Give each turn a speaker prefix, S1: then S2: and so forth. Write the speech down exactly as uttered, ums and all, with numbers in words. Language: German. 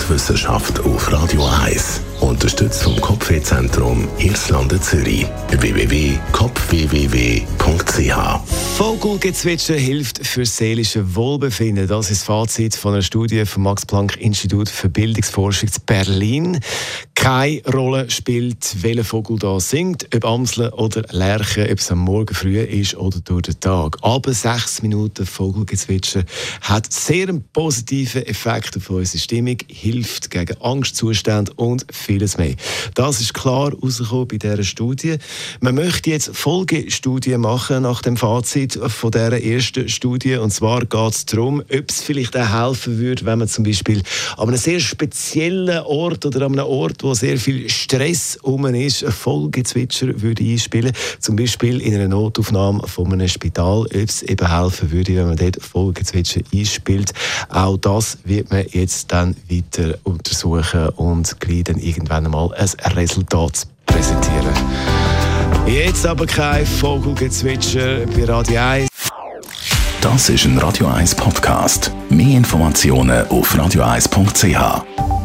S1: Sprachwissenschaft auf Radio eins. Unterstützt vom Kopfwehzentrum Irlande Zürich. w w w punkt kopfwww punkt c h.
S2: Vogelgezwitscher hilft für seelische Wohlbefinden. Das ist das Fazit von einer Studie vom Max-Planck-Institut für Bildungsforschung in Berlin. Keine Rolle spielt, welcher Vogel da singt, ob Amseln oder Lerchen, ob es am Morgen früh ist oder durch den Tag. Aber sechs Minuten Vogelgezwitscher hat sehr einen positiven Effekt auf unsere Stimmung, hilft gegen Angstzustände und vieles mehr. Das ist klar herausgekommen bei dieser Studie. Man möchte jetzt Folgestudien machen nach dem Fazit von dieser ersten Studie. Und zwar geht es darum, ob es vielleicht auch helfen würde, wenn man zum Beispiel an einem sehr speziellen Ort oder an einem Ort, wo sehr viel Stress um ist, ein Vogelgezwitscher würde einspielen. Zum Beispiel in einer Notaufnahme von einem Spital, ob es eben helfen würde, wenn man dort Vogelgezwitscher einspielt. Auch das wird man jetzt dann weiter untersuchen und gleich dann irgendwann einmal ein Resultat präsentieren. Jetzt aber kein Vogelgezwitscher bei Radio eins.
S1: Das ist ein Radio eins Podcast. Mehr Informationen auf radio eins punkt c h.